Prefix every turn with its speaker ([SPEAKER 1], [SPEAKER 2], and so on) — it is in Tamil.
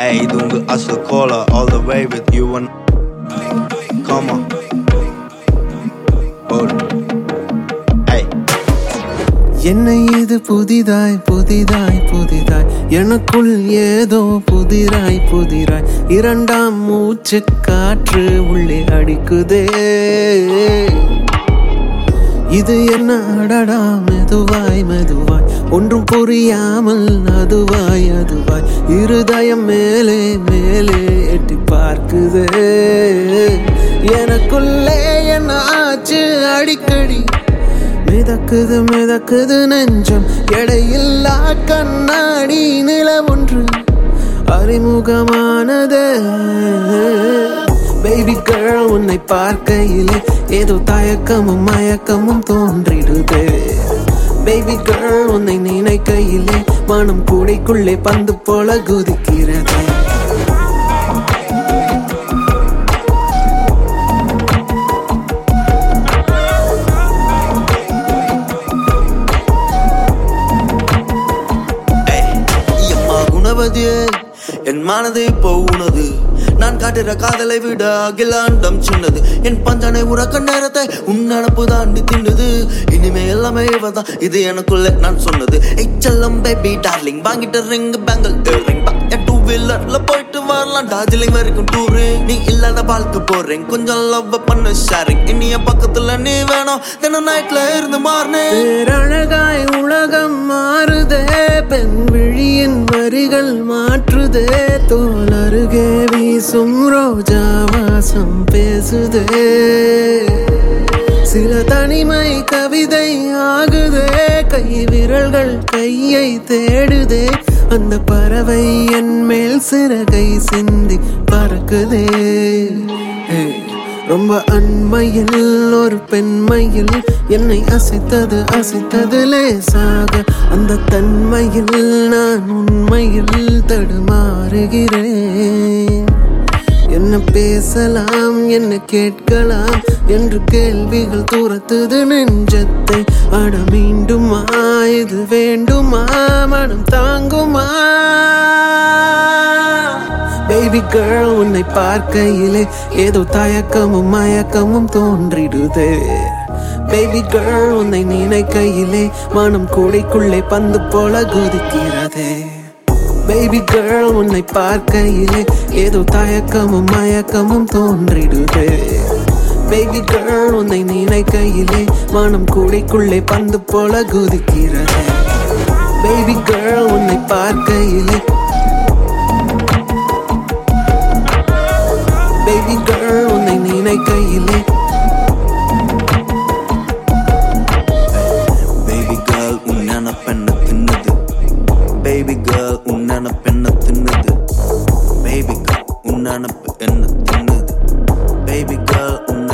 [SPEAKER 1] இது உங்க அசல் cola all the way with you and come on hold hey
[SPEAKER 2] என்னை இது புதிதாய் புதிதாய் புதிதாய் எனக்குள் ஏதோ புதிராய் புதிராய் இரண்டாம் மூச்சு காற்று உள்ளே அடிக்குதே இது என்ன அடடா மெதுவாய் மெதுவாய் ஒன்றும் புரியாமல் அதுவாய் அதுவாய் இருதயம் மேலே மேலே எட்டி பார்க்குதே எனக்குள்ளே என்ன ஆச்சு அடிக்கடி மிதக்குது மிதக்குது நெஞ்சம் எடையில்லா கண்ணாடி நில ஒன்று அறிமுகமானது பேபி கேர்ள் உன்னை பார்க்கையிலே ஏதோ தயக்கமும் மயக்கமும் தோன்றிடுதே பேபி கேர்ள் உன்னை நினைக்கையிலே மனம் கூடைக்குள்ளே பந்து போல குதிக்கிறது
[SPEAKER 1] என் மனதை இப்போ உனது நான் காட்டுற காதலை விட அகிலாண்டம் சின்னது என் பஞ்சனை உறக்க நேரத்தை உன் நினப்பு தாண்டி தின்னுது இனிமே எல்லாமே இவதான் இது எனக்குள்ள நான் சொன்னது எச்சல்லம் பேபி டார்லிங் வாங்கிட்ட ரிங் பேங்கல் ரிங் டூ வீலர்ல போயிட்டு வரலாம் டார்ஜிலிங் வரைக்கும் டூரு நீ இல்லாத வாழ்க்கை போறேன் கொஞ்சம் லவ் பண்ண ஷேரிங் இனிய பக்கத்துல நீ வேணும் தினம் நைட்ல இருந்து மாறினேன்
[SPEAKER 2] அழகாய் உலகம் மாறுதே பெண் விழியின் வரிகள் மாற்றுதே தோல் அருகே வீசும் ரோஜா வாசம் பேசுதே சில தனிமை கவிதை ஆகுதே கை விரல்கள் கையை தேடுதே அந்த பறவை என் மேல் சிறகை சிந்தி பறக்குதே ரொம்ப அண்மையில் ஒரு பெண்மையில் என்னை அசைத்தது அசைத்தது லேசாக அந்த தன்மையில் நான் உண்மையில் தடுமாறுகிறேன் என்ன பேசலாம் என்ன கேட்கலாம் என்று கேள்விகள் துரத்துது நெஞ்சத்தை அட மீண்டுமா இது வேண்டுமா மனம் தாங்குமா பேபி கேர்ள் உன்னை பார்க்கையிலே ஏதோ தயக்கமும் மயக்கமும் தோன்றிடுதே பேபி கேர்ள் உன்னை நினைக்கையிலே மனம் கூடைக்குள்ளே பந்து போல குதிக்கிறதே பேபி கேர்ள் உன்னை பார்க்கையிலே ஏதோ தயக்கமும் மயக்கமும் தோன்றிடுதே பேபி கேர்ள் உன்னை நினைக்கையிலே மனம் கூடைக்குள்ளே பந்து போல குதிக்கிறதே பேபி கேர்ள் உன்னை பார்க்கையிலே பேபி கேர்ள் உன்னை நினைக்கையிலே
[SPEAKER 1] பேபி கேர்ள் உன்ன பெண்ண தின்னது பேபி கேர்ள் உன்ன பெண்ண தின்னது பேபி கேர்ள் உன்ன என்ன தின்னது பேபி கேர்ள்